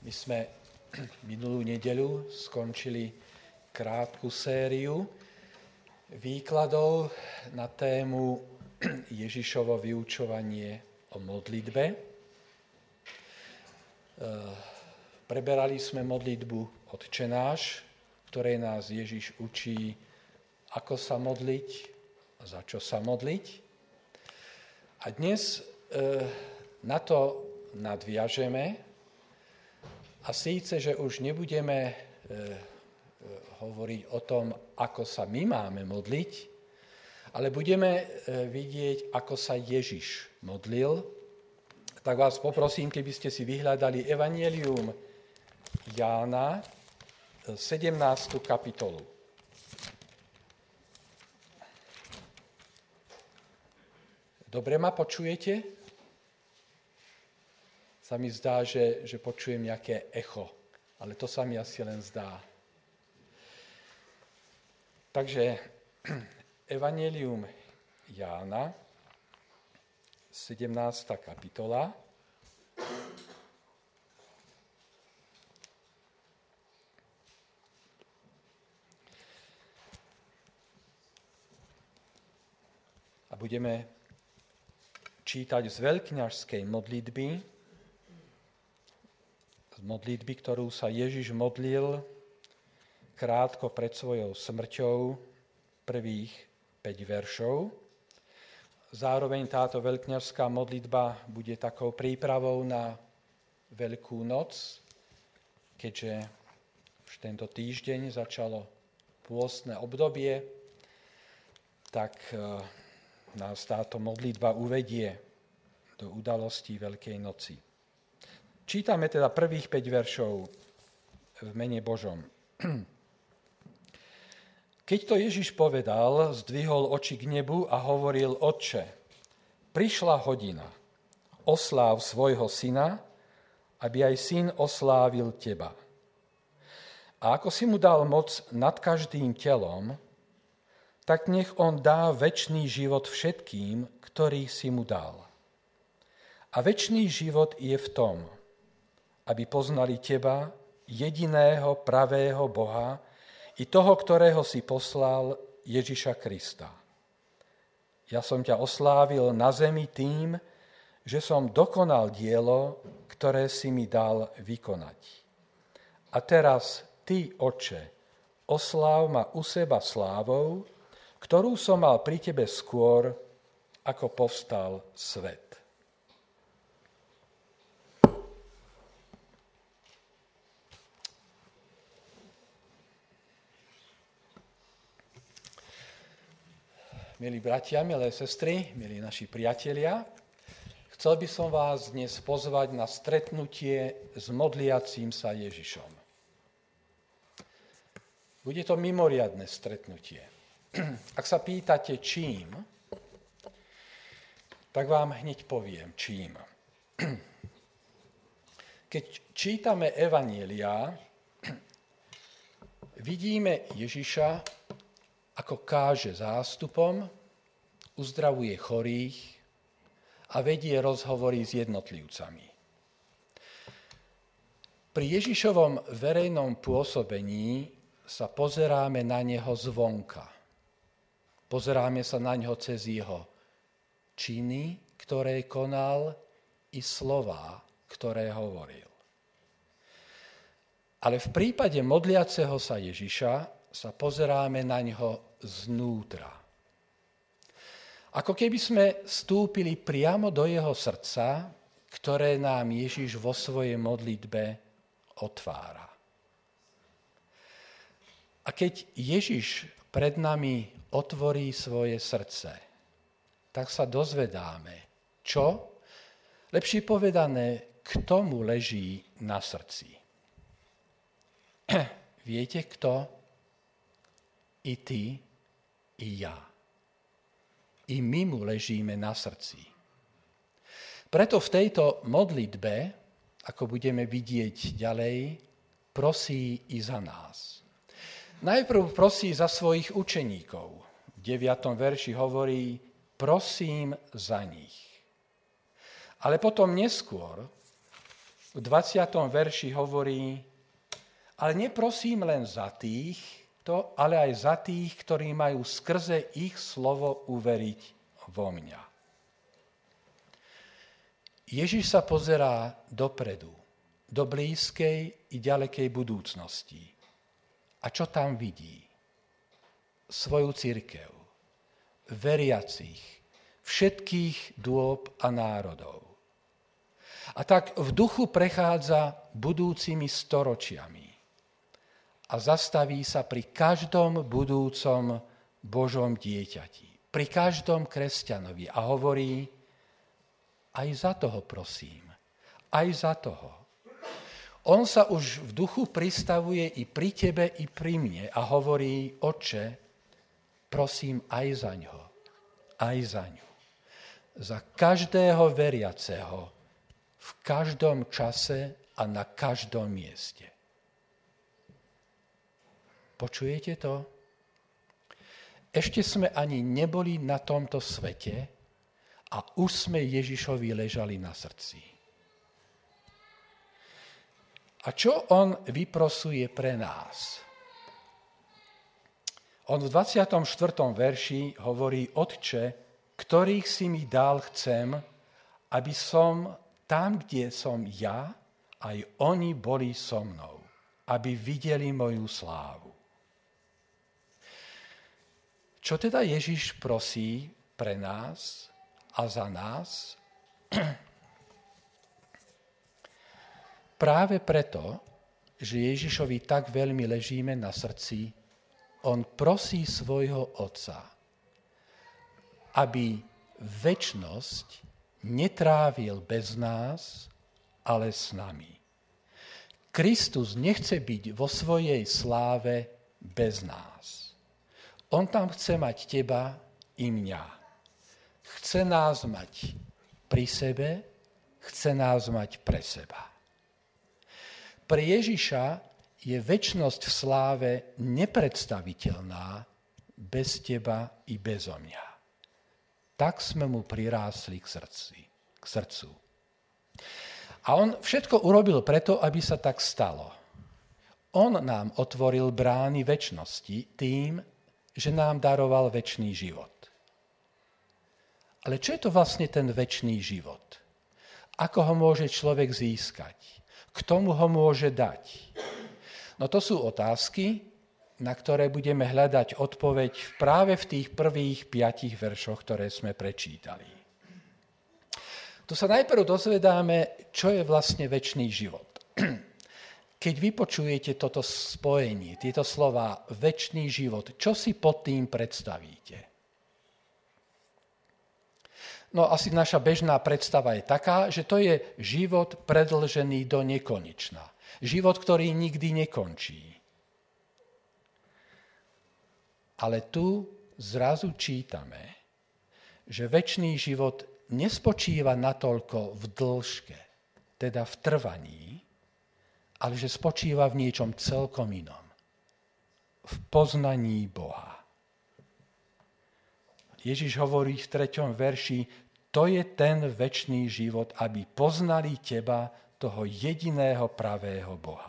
My sme minulú nedeľu skončili krátku sériu výkladov na tému Ježišovo vyučovanie o modlitbe. Preberali sme modlitbu Otčenáš, v ktorej nás Ježiš učí, ako sa modliť a za čo sa modliť. A dnes na to nadviažeme. A síce, že už nebudeme hovoriť o tom, ako sa my máme modliť, ale budeme vidieť, ako sa Ježiš modlil. Tak vás poprosím, keby ste si vyhľadali Evangelium Jána, 17. kapitolu. Dobre ma počujete? Sa mi zdá, že počujem nejaké echo, ale to sa mi asi len zdá. Takže Evangelium Jána, 17. kapitola. A budeme čítať z veľkňažskej modlitby, modlitby, ktorú sa Ježiš modlil krátko pred svojou smrťou, prvých 5 veršov. Zároveň táto veľkňažská modlitba bude takou prípravou na Veľkú noc, keďže už tento týždeň začalo pôstne obdobie, tak nás táto modlitba uvedie do udalostí Veľkej noci. Čítame teda prvých 5 veršov v mene Božom. Keď to Ježiš povedal, zdvihol oči k nebu a hovoril: Otče, prišla hodina, osláv svojho syna, aby aj syn oslávil teba. A ako si mu dal moc nad každým telom, tak nech on dá večný život všetkým, ktorých si mu dal. A večný život je v tom, aby poznali teba, jediného pravého Boha, i toho, ktorého si poslal, Ježiša Krista. Ja som ťa oslávil na zemi tým, že som dokonal dielo, ktoré si mi dal vykonať. A teraz ty, Otče, osláv ma u seba slávou, ktorú som mal pri tebe skôr, ako povstal svet. Milí bratia, milé sestry, milí naši priatelia, chcel by som vás dnes pozvať na stretnutie s modliacím sa Ježišom. Bude to mimoriadne stretnutie. Ak sa pýtate čím, tak vám hneď poviem čím. Keď čítame Evanjeliá, vidíme Ježiša, ako káže zástupom, uzdravuje chorých a vedie rozhovory s jednotlivcami. Pri Ježišovom verejnom pôsobení sa pozeráme na neho zvonka. Pozeráme sa na neho cez jeho činy, ktoré konal, i slová, ktoré hovoril. Ale v prípade modliaceho sa Ježiša sa pozeráme na ňo znútra. Ako keby sme vstúpili priamo do jeho srdca, ktoré nám Ježiš vo svojej modlitbe otvára. A keď Ježiš pred nami otvorí svoje srdce, tak sa dozvedáme, čo? Lepšie povedané, kto mu leží na srdci. Viete kto? I ty, i ja. I my mu ležíme na srdci. Preto v tejto modlitbe, ako budeme vidieť ďalej, prosí i za nás. Najprv prosí za svojich učeníkov. V 9. verši hovorí: prosím za nich. Ale potom neskôr v 20. verši hovorí: ale neprosím len za týchto, ale aj za tých, ktorí majú skrze ich slovo uveriť vo mňa. Ježiš sa pozerá dopredu, do blízkej i ďalekej budúcnosti. A čo tam vidí? Svoju cirkev, veriacich, všetkých dôb a národov. A tak v duchu prechádza budúcimi storočiami a zastaví sa pri každom budúcom Božom dieťati, pri každom kresťanovi a hovorí: aj za toho prosím, aj za toho. On sa už v duchu pristavuje i pri tebe, i pri mne a hovorí: Otče, prosím aj za ňo, aj za ňu. Za každého veriaceho, v každom čase a na každom mieste. Počujete to? Ešte sme ani neboli na tomto svete a už sme Ježišovi ležali na srdci. A čo on vyprosuje pre nás? On v 24. verši hovorí: Otče, ktorých si mi dal, chcem, aby som tam, kde som ja, aj oni boli so mnou, aby videli moju slávu. Čo teda Ježiš prosí pre nás a za nás? Práve preto, že Ježišovi tak veľmi ležíme na srdci, on prosí svojho Otca, aby večnosť netrávil bez nás, ale s nami. Kristus nechce byť vo svojej sláve bez nás. On tam chce mať teba i mňa. Chce nás mať pri sebe, chce nás mať pre seba. Pre Ježiša je večnosť v sláve nepredstaviteľná bez teba i bezo mňa. Tak sme mu prirásli k srdcu. A on všetko urobil preto, aby sa tak stalo. On nám otvoril brány večnosti tým, že nám daroval večný život. Ale čo je to vlastne ten večný život? Ako ho môže človek získať? K tomu ho môže dať? No to sú otázky, na ktoré budeme hľadať odpoveď práve v tých prvých 5 veršoch, ktoré sme prečítali. Tu sa najprv dozvedáme, čo je vlastne večný život. Keď vypočujete toto spojenie, tieto slová večný život, čo si pod tým predstavíte? No asi naša bežná predstava je taká, že to je život predĺžený do nekonečna. Život, ktorý nikdy nekončí. Ale tu zrazu čítame, že večný život nespočíva natoľko v dĺžke, teda v trvaní, ale že spočíva v niečom celkom inom. V poznaní Boha. Ježiš hovorí v 3. verši: to je ten večný život, aby poznali teba, toho jediného pravého Boha.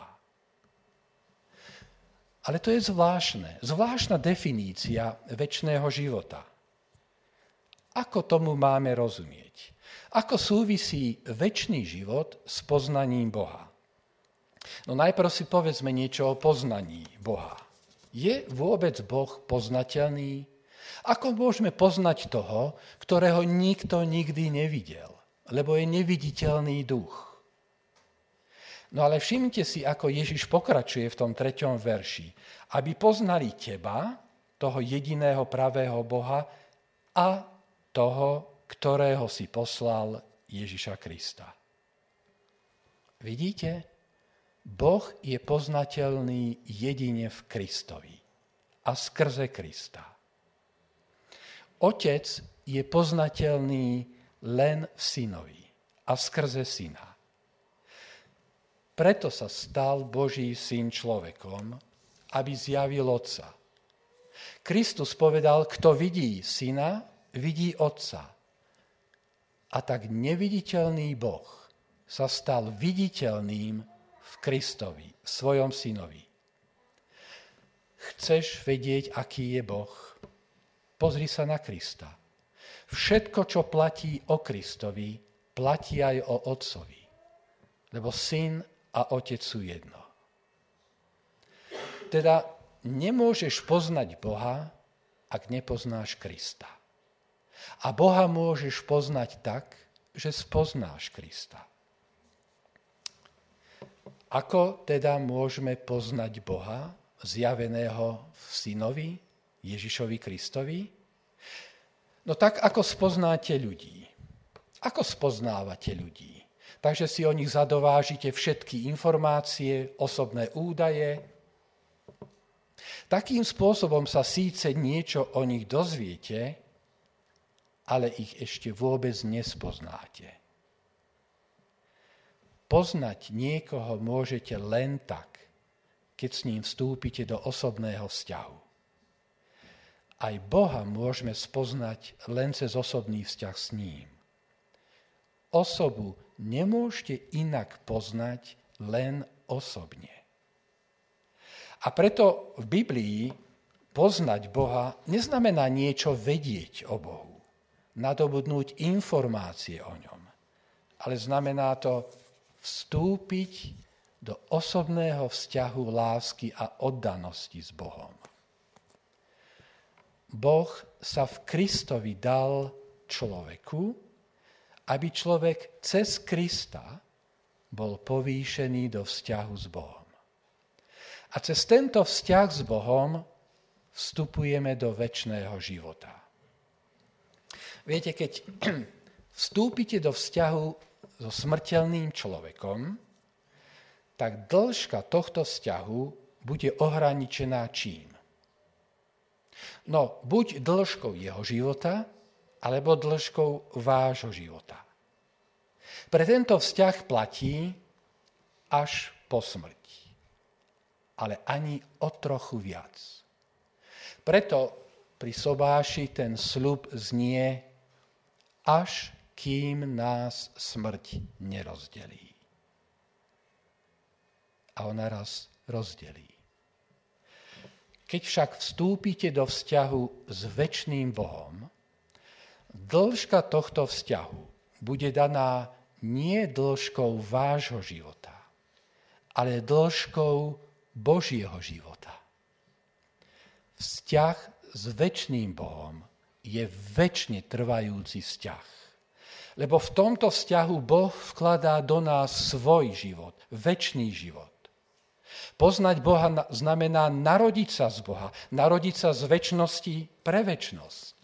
Ale to je zvláštna definícia večného života. Ako tomu máme rozumieť? Ako súvisí večný život s poznaním Boha? No najprv si povedzme niečo o poznaní Boha. Je vôbec Boh poznateľný? Ako môžeme poznať toho, ktorého nikto nikdy nevidel, lebo je neviditeľný duch? No ale všimnite si, ako Ježiš pokračuje v tom 3. verši. Aby poznali teba, toho jediného pravého Boha, a toho, ktorého si poslal, Ježiša Krista. Vidíte? Boh je poznateľný jedine v Kristovi a skrze Krista. Otec je poznateľný len v Synovi a skrze Syna. Preto sa stal Boží Syn človekom, aby zjavil Otca. Kristus povedal: kto vidí Syna, vidí Otca. A tak neviditeľný Boh sa stal viditeľným v Kristovi, svojom synovi. Chceš vedieť, aký je Boh? Pozri sa na Krista. Všetko, čo platí o Kristovi, platí aj o Otcovi. Lebo syn a otec sú jedno. Teda nemôžeš poznať Boha, ak nepoznáš Krista. A Boha môžeš poznať tak, že spoznáš Krista. Ako teda môžeme poznať Boha, zjaveného v synovi, Ježišovi Kristovi? No tak, ako spoznáte ľudí. Ako spoznávate ľudí? Takže si o nich zadovážite všetky informácie, osobné údaje. Takým spôsobom sa síce niečo o nich dozviete, ale ich ešte vôbec nespoznáte. Poznať niekoho môžete len tak, keď s ním vstúpite do osobného vzťahu. Aj Boha môžeme spoznať len cez osobný vzťah s ním. Osobu nemôžete inak poznať len osobne. A preto v Biblii poznať Boha neznamená niečo vedieť o Bohu, nadobudnúť informácie o ňom, ale znamená to vstúpiť do osobného vzťahu lásky a oddanosti s Bohom. Boh sa v Kristovi dal človeku, aby človek cez Krista bol povýšený do vzťahu s Bohom. A cez tento vzťah s Bohom vstupujeme do večného života. Viete, keď vstúpite do vzťahu so smrteľným človekom, tak dĺžka tohto vzťahu bude ohraničená čím? No, buď dĺžkou jeho života, alebo dĺžkou vášho života. Pre tento vzťah platí až po smrť. Ale ani o trochu viac. Preto pri sobáši ten sľub znie, až kým nás smrť nerozdelí. A ona raz rozdelí. Keď však vstúpite do vzťahu s večným Bohom, dĺžka tohto vzťahu bude daná nie dĺžkou vášho života, ale dĺžkou Božieho života. Vzťah s večným Bohom je večne trvajúci vzťah. Lebo v tomto vzťahu Boh vkladá do nás svoj život, večný život. Poznať Boha znamená narodiť sa z Boha, narodiť sa z večnosti pre večnosť.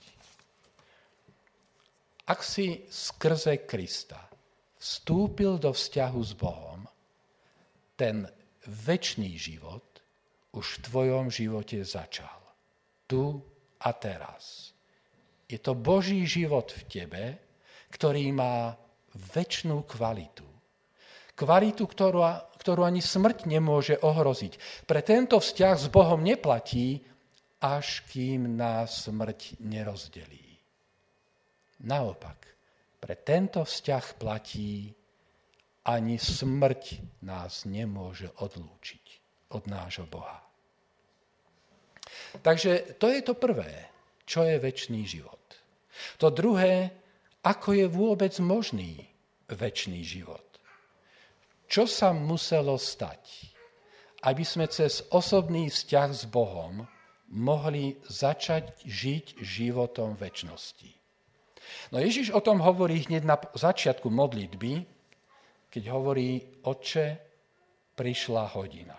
Ak si skrze Krista vstúpil do vzťahu s Bohom, ten večný život už v tvojom živote začal. Tu a teraz. Je to Boží život v tebe, ktorý má večnú kvalitu. Kvalitu, ktorú ani smrť nemôže ohroziť. Pre tento vzťah s Bohom neplatí, až kým nás smrť nerozdelí. Naopak, pre tento vzťah platí, ani smrť nás nemôže odlúčiť od nášho Boha. Takže to je to prvé, čo je večný život. To druhé, ako je vôbec možný večný život. Čo sa muselo stať, aby sme cez osobný vzťah s Bohom mohli začať žiť životom večnosti? No Ježiš o tom hovorí hneď na začiatku modlitby, keď hovorí: Otče, prišla hodina.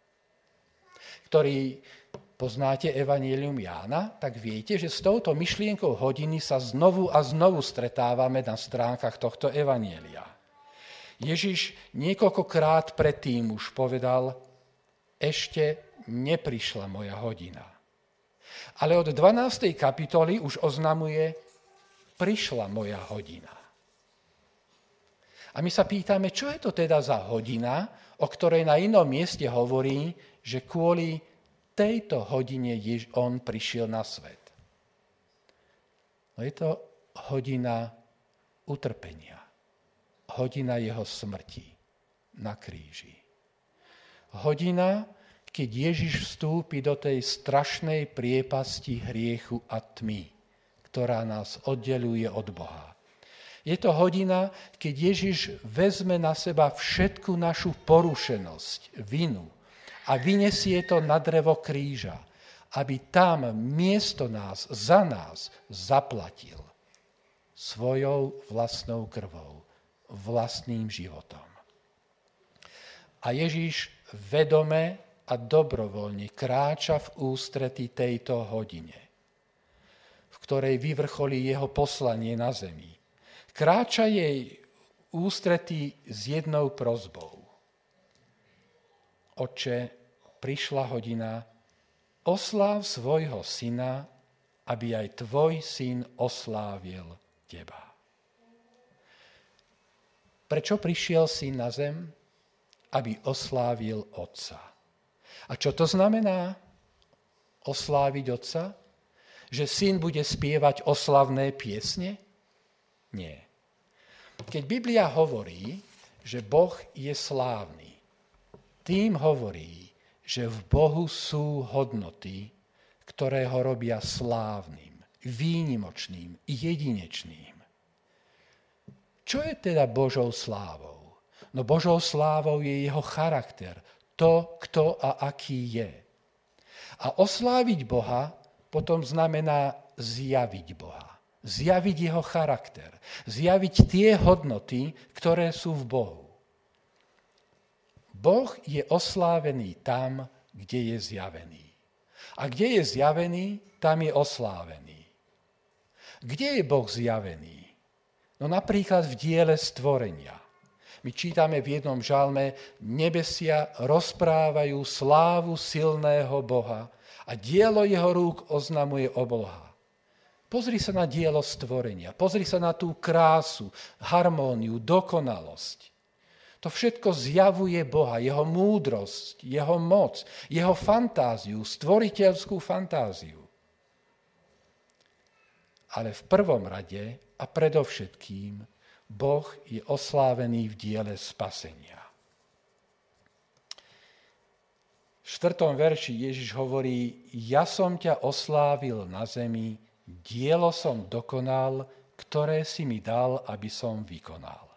Ktorý poznáte Evanjelium Jána, tak viete, že s touto myšlienkou hodiny sa znovu a znovu stretávame na stránkach tohto Evanjelia. Ježiš niekoľkokrát predtým už povedal: ešte neprišla moja hodina. Ale od 12. kapitoly už oznamuje: prišla moja hodina. A my sa pýtame, čo je to teda za hodina, o ktorej na inom mieste hovorí, že kvôli tejto hodine on prišiel na svet. No je to hodina utrpenia, hodina jeho smrti na kríži. Hodina, keď Ježiš vstúpi do tej strašnej priepasti hriechu a tmy, ktorá nás oddeluje od Boha. Je to hodina, keď Ježiš vezme na seba všetku našu porušenosť, vinu a vyniesie to na drevo kríža, aby tam miesto nás, za nás zaplatil svojou vlastnou krvou, vlastným životom. A Ježiš vedome a dobrovoľne kráča v ústretí tejto hodine, v ktorej vyvrcholí jeho poslanie na zemi. Kráča jej ústretí s jednou prosbou. Otče, prišla hodina, osláv svojho syna, aby aj tvoj syn oslávil teba. Prečo prišiel syn na zem? Aby oslávil otca. A čo to znamená? Osláviť otca? Že syn bude spievať oslavné piesne? Nie. Keď Biblia hovorí, že Boh je slávny, tým hovorí, že v Bohu sú hodnoty, ktoré ho robia slávnym, výnimočným, jedinečným. Čo je teda Božou slávou? No Božou slávou je jeho charakter, to, kto a aký je. A osláviť Boha potom znamená zjaviť Boha. Zjaviť jeho charakter. Zjaviť tie hodnoty, ktoré sú v Bohu. Boh je oslávený tam, kde je zjavený. A kde je zjavený, tam je oslávený. Kde je Boh zjavený? No napríklad v diele stvorenia. My čítame v jednom žalme, nebesia rozprávajú slávu silného Boha a dielo jeho rúk oznamuje obloha. Pozri sa na dielo stvorenia, pozri sa na tú krásu, harmóniu, dokonalosť. To všetko zjavuje Boha, jeho múdrosť, jeho moc, jeho fantáziu, stvoriteľskú fantáziu. Ale v prvom rade a predovšetkým Boh je oslávený v diele spasenia. V 4. verši Ježiš hovorí, ja som ťa oslávil na zemi, dielo som dokonal, ktoré si mi dal, aby som vykonal.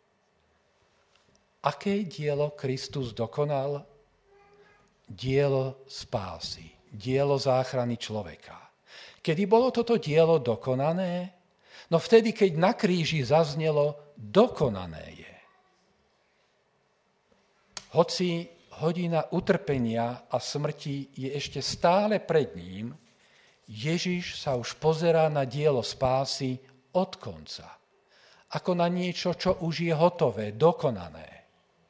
Aké dielo Kristus dokonal? Dielo spásy, dielo záchrany človeka. Kedy bolo toto dielo dokonané? No vtedy, keď na kríži zaznelo, dokonané je. Hoci hodina utrpenia a smrti je ešte stále pred ním, Ježiš sa už pozerá na dielo spásy od konca. Ako na niečo, čo už je hotové, dokonané.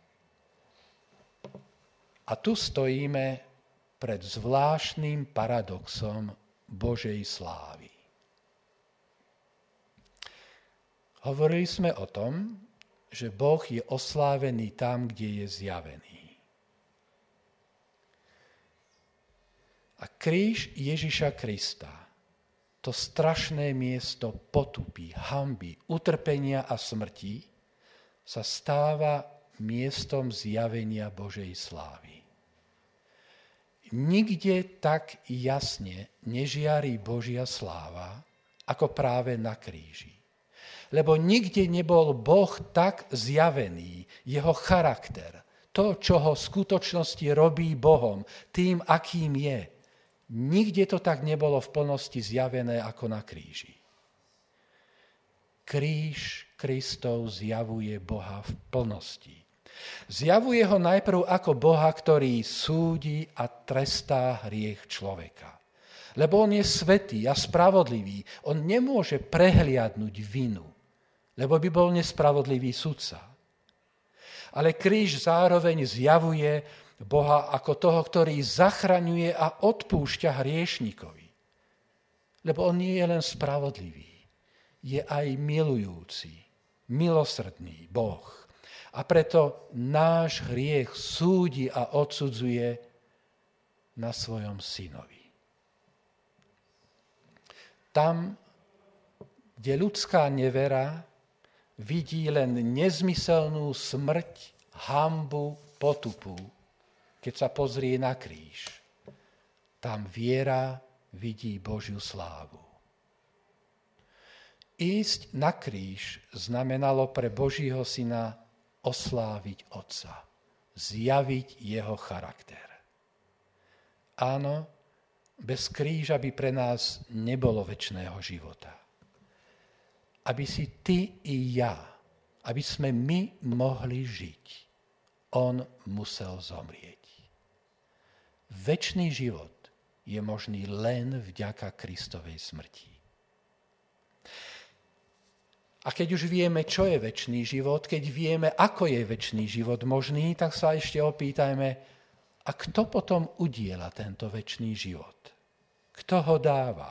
A tu stojíme pred zvláštnym paradoxom Božej slávy. Hovorili sme o tom, že Boh je oslávený tam, kde je zjavený. A kríž Ježiša Krista, to strašné miesto potupy, hanby, utrpenia a smrti, sa stáva miestom zjavenia Božej slávy. Nikde tak jasne nežiarí Božia sláva, ako práve na kríži. Lebo nikde nebol Boh tak zjavený, jeho charakter, to, čo ho v skutočnosti robí Bohom, tým, akým je. Nikde to tak nebolo v plnosti zjavené ako na kríži. Kríž Kristov zjavuje Boha v plnosti. Zjavuje ho najprv ako Boha, ktorý súdi a trestá hriech človeka. Lebo on je svätý a spravodlivý. On nemôže prehliadnúť vinu, lebo by bol nespravodlivý sudca. Ale kríž zároveň zjavuje Boha ako toho, ktorý zachraňuje a odpúšťa hriešnikovi. Lebo on nie je len spravodlivý, je aj milujúci, milosrdný Boh. A preto náš hriech súdi a odsudzuje na svojom synovi. Tam, kde ľudská nevera vidí len nezmyselnú smrť, hanbu, potupu, keď sa pozrie na kríž. Tam viera vidí Božiu slávu. Ísť na kríž znamenalo pre Božího syna osláviť Otca, zjaviť jeho charakter. Áno, bez kríža by pre nás nebolo večného života. Aby si ty i ja, aby sme my mohli žiť, on musel zomrieť. Večný život je možný len vďaka Kristovej smrti. A keď už vieme, čo je večný život, keď vieme, ako je večný život možný, tak sa ešte opýtajme, a kto potom udiela tento večný život? Kto ho dáva?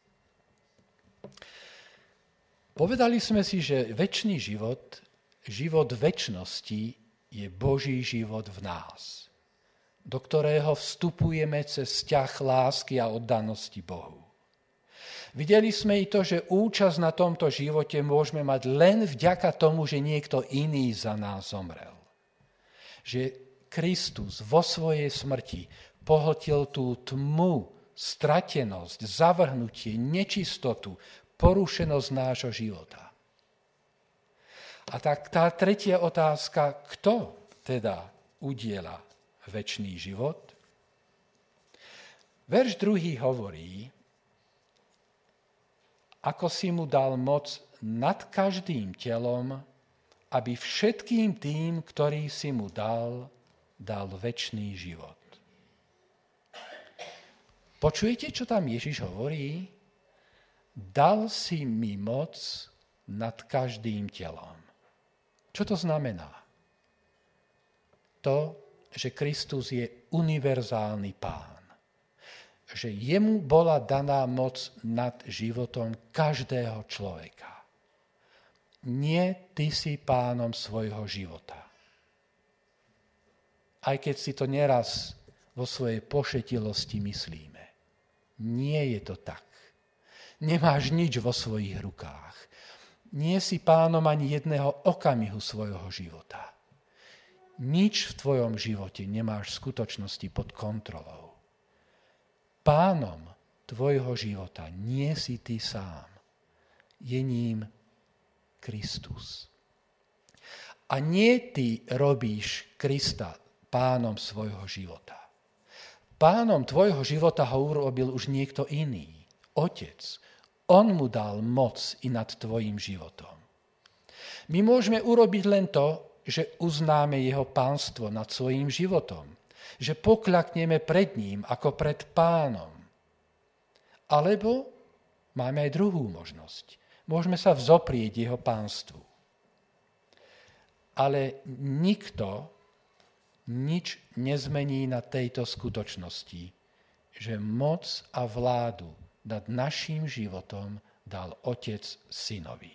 Povedali sme si, že večný život, život večnosti, je Boží život v nás, do ktorého vstupujeme cez vzťah lásky a oddanosti Bohu. Videli sme i to, že účasť na tomto živote môžeme mať len vďaka tomu, že niekto iný za nás zomrel. Že Kristus vo svojej smrti pohltil tú tmu, stratenosť, zavrhnutie, nečistotu, porušenosť nášho života. A tak tá tretia otázka, kto teda udiela večný život? Verš 2 hovorí, ako si mu dal moc nad každým telom, aby všetkým tým, ktorý si mu dal večný život. Počujete, čo tam Ježiš hovorí? Dal si mi moc nad každým telom. Čo to znamená? To, že Kristus je univerzálny Pán. Že jemu bola daná moc nad životom každého človeka. Nie ty si pánom svojho života. Aj keď si to neraz vo svojej pošetilosti myslíme. Nie je to tak. Nemáš nič vo svojich rukách. Nie si pánom ani jedného okamihu svojho života. Nič v tvojom živote nemáš v skutočnosti pod kontrolou. Pánom tvojho života nie si ty sám. Je ním Kristus. A nie ty robíš Krista pánom svojho života. Pánom tvojho života ho urobil už niekto iný. Otec. On mu dal moc i nad tvojim životom. My môžeme urobiť len to, že uznáme jeho pánstvo nad svojím životom. Že pokľakneme pred ním ako pred Pánom. Alebo máme aj druhú možnosť. Môžeme sa vzoprieť jeho pánstvu. Ale nikto nič nezmení na tejto skutočnosti, že moc a vládu nad naším životom dal Otec synovi.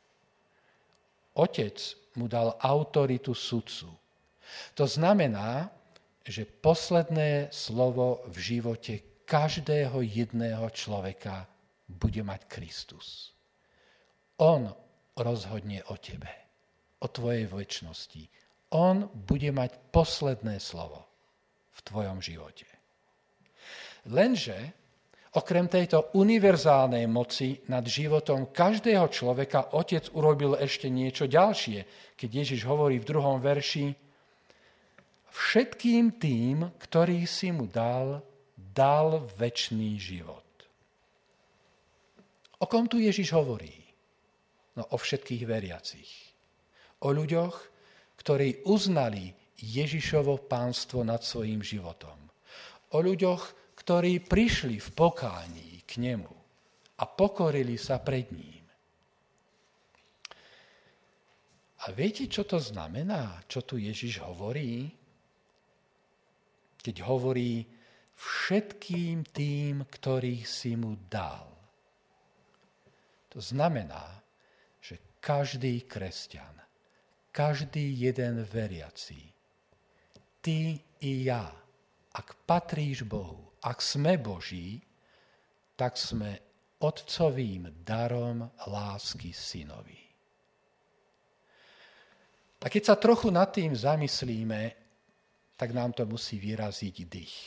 Otec mu dal autoritu sudcu. To znamená, že posledné slovo v živote každého jedného človeka bude mať Kristus. On rozhodne o tebe, o tvojej večnosti. On bude mať posledné slovo v tvojom živote. Lenže okrem tejto univerzálnej moci nad životom každého človeka Otec urobil ešte niečo ďalšie, keď Ježiš hovorí v 2. verši: všetkým tým, ktorý si mu dal večný život. O kom tu Ježiš hovorí? No o všetkých veriacich. O ľuďoch, ktorí uznali Ježišovo pánstvo nad svojím životom. O ľuďoch, ktorí prišli v pokání k nemu a pokorili sa pred ním. A viete, čo to znamená, čo tu Ježiš hovorí? Keď hovorí všetkým tým, ktorých si mu dal. To znamená, že každý kresťan, každý jeden veriaci, ty i ja, ak patríš Bohu, ak sme Boží, tak sme otcovým darom lásky synovi. A keď sa trochu nad tým zamyslíme, tak nám to musí vyraziť dých.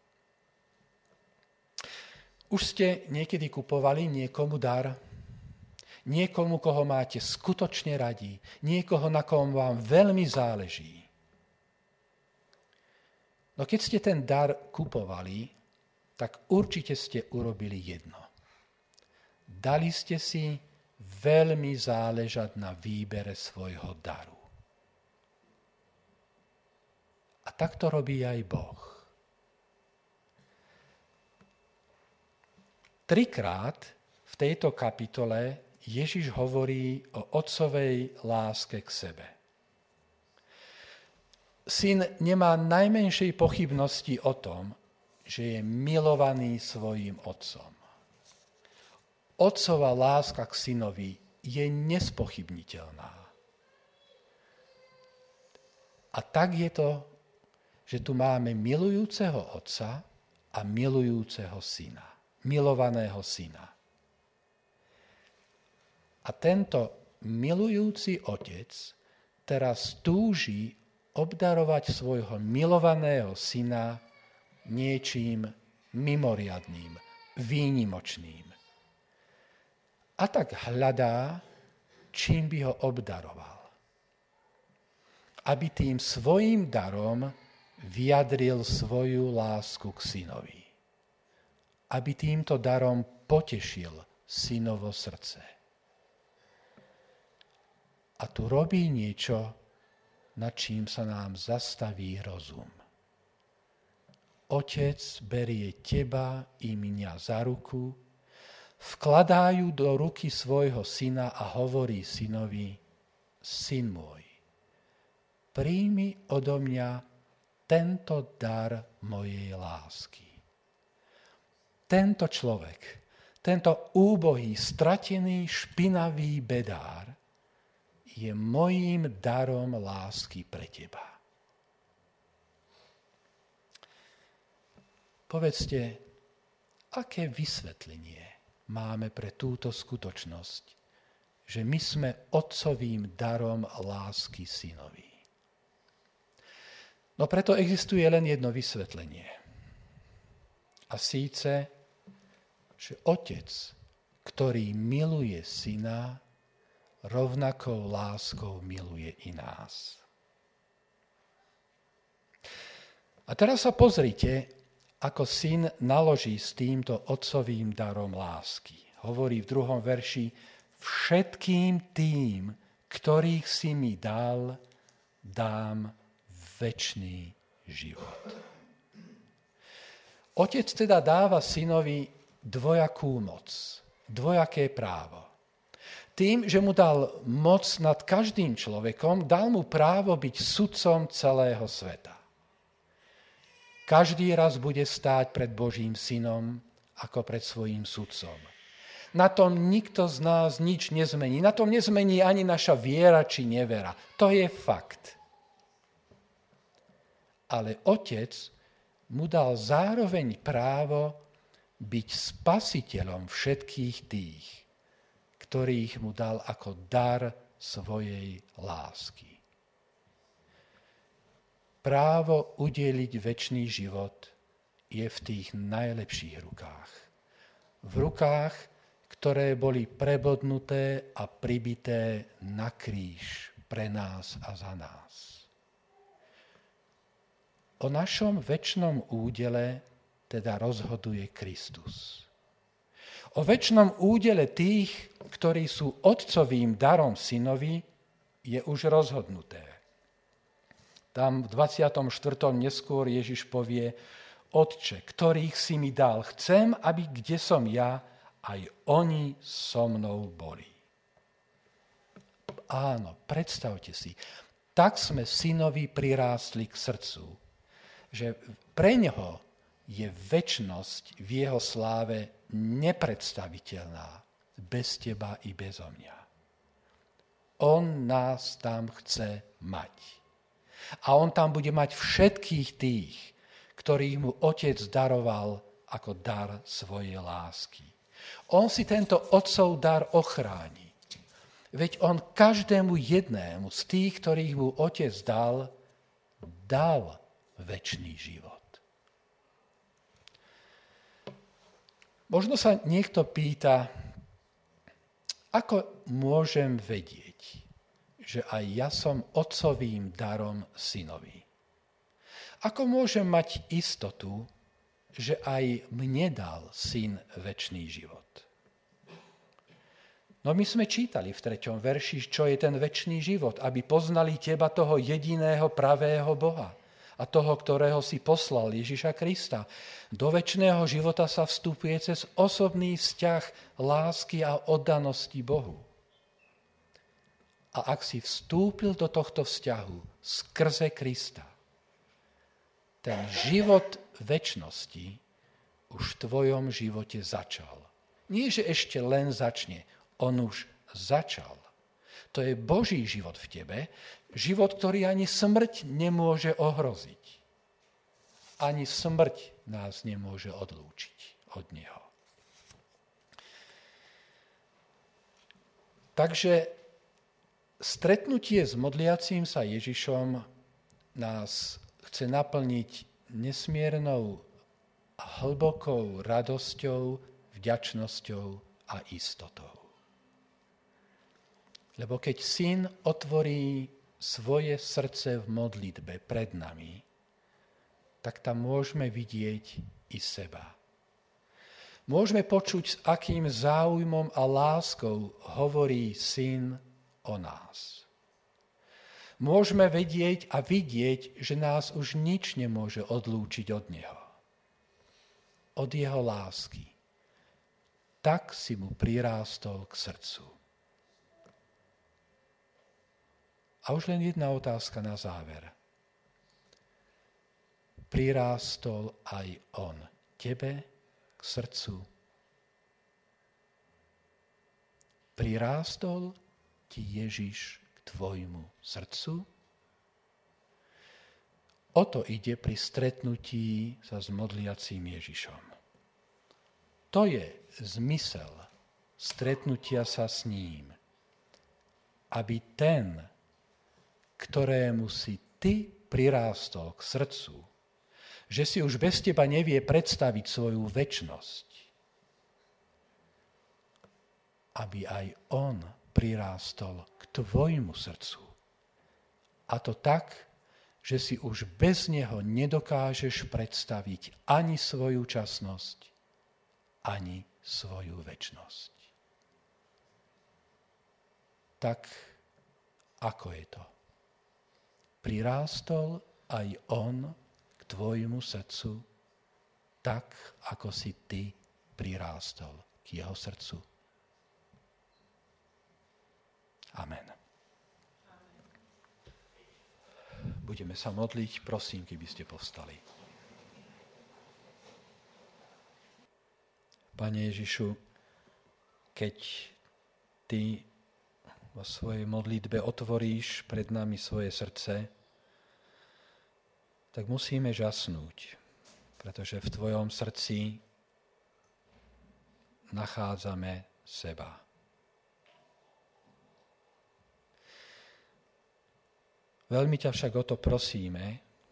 Už ste niekedy kupovali niekomu dar? Niekomu, koho máte skutočne radi, niekoho, na kom vám veľmi záleží. No keď ste ten dar kupovali, tak určite ste urobili jedno. Dali ste si veľmi záležať na výbere svojho daru. A tak to robí aj Boh. 3-krát v tejto kapitole Ježiš hovorí o otcovej láske k sebe. Syn nemá najmenšej pochybnosti o tom, že je milovaný svojím otcom. Otcova láska k synovi je nespochybniteľná. A tak je to, že tu máme milujúceho otca a milujúceho syna. Milovaného syna. A tento milujúci otec teraz túži obdarovať svojho milovaného syna niečím mimoriadnym, výnimočným. A tak hľadá, čím by ho obdaroval. Aby tým svojím darom vyjadril svoju lásku k synovi. Aby týmto darom potešil synovo srdce. A tu robí niečo, nad čím sa nám zastaví rozum. Otec berie teba i mňa za ruku, vkladá ju do ruky svojho syna a hovorí synovi: Syn môj, príjmi odo mňa tento dar mojej lásky. Tento človek, tento úbohý, stratený, špinavý bedár je mojím darom lásky pre teba. Povedzte, aké vysvetlenie máme pre túto skutočnosť, že my sme otcovým darom lásky synovi. No preto existuje len jedno vysvetlenie. A síce, že otec, ktorý miluje syna, rovnakou láskou miluje i nás. A teraz sa pozrite, ako syn naloží s týmto otcovým darom lásky. Hovorí v 2. verši: všetkým tým, ktorých si mi dal, dám večný život. Otec teda dáva synovi dvojakú moc, dvojaké právo. Tým, že mu dal moc nad každým človekom, dal mu právo byť sudcom celého sveta. Každý raz bude stáť pred Božím synom ako pred svojím sudcom. Na tom nikto z nás nič nezmení. Na tom nezmení ani naša viera či nevera. To je fakt. Ale otec mu dal zároveň právo byť spasiteľom všetkých tých, ktorých mu dal ako dar svojej lásky. Právo udeliť večný život je v tých najlepších rukách. V rukách, ktoré boli prebodnuté a pribité na kríž pre nás a za nás. O našom večnom údele teda rozhoduje Kristus. O večnom údele tých, ktorí sú otcovým darom synovi, je už rozhodnuté. Tam v 24. neskôr Ježiš povie: Otče, ktorých si mi dal, chcem, aby kde som ja, aj oni so mnou boli. Áno, predstavte si, tak sme synovi prirástli k srdcu, že pre neho je večnosť v jeho sláve nepredstaviteľná bez teba i bezo mňa. On nás tam chce mať. A on tam bude mať všetkých tých, ktorých mu otec daroval ako dar svojej lásky. On si tento otcov dar ochráni. Veď on každému jednému z tých, ktorých mu otec dal večný život. Možno sa niekto pýta, ako môžem vedieť, že aj ja som otcovým darom synovi? Ako môžem mať istotu, že aj mne dal syn večný život? No my sme čítali v 3. verši, čo je ten večný život, aby poznali teba, toho jediného pravého Boha a toho, ktorého si poslal, Ježiša Krista. Do večného života sa vstupuje cez osobný vzťah lásky a oddanosti Bohu. A ak si vstúpil do tohto vzťahu skrze Krista, ten život večnosti už v tvojom živote začal. Nie, že ešte len začne, on už začal. To je Boží život v tebe, život, ktorý ani smrť nemôže ohroziť. Ani smrť nás nemôže odlúčiť od neho. Takže stretnutie s modliacím sa Ježišom nás chce naplniť nesmiernou a hlbokou radosťou, vďačnosťou a istotou. Lebo keď Syn otvorí svoje srdce v modlitbe pred nami, tak tam môžeme vidieť i seba. Môžeme počuť, s akým záujmom a láskou hovorí Syn o nás. Môžeme vedieť a vidieť, že nás už nič nemôže odlúčiť od Neho. Od Jeho lásky. Tak si mu prirástol k srdcu. A už len jedna otázka na záver. Prirástol aj on tebe k srdcu? Prirástol ti Ježiš tvojmu srdcu? O to ide pri stretnutí sa s modliacím Ježišom. To je zmysel stretnutia sa s ním. Aby ten, ktorému si ty prirástol k srdcu, že si už bez teba nevie predstaviť svoju večnosť, aby aj on prirástol k tvojmu srdcu. A to tak, že si už bez neho nedokážeš predstaviť ani svoju časnosť, ani svoju večnosť. Tak, ako je to? Prirástol aj on k tvojmu srdcu, tak, ako si ty prirástol k jeho srdcu. Amen. Budeme sa modliť, prosím, keby ste povstali. Pane Ježišu, keď ty vo svojej modlitbe otvoríš pred nami svoje srdce, tak musíme žasnúť, pretože v tvojom srdci nachádzame seba. Veľmi ťa však o to prosíme,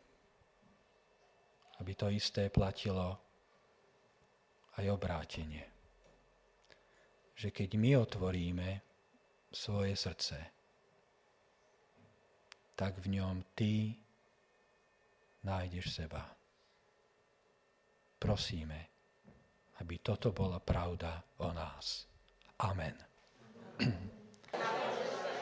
aby to isté platilo aj obrátenie. Že keď my otvoríme svoje srdce, tak v ňom ty nájdeš seba. Prosíme, aby toto bola pravda o nás. Amen.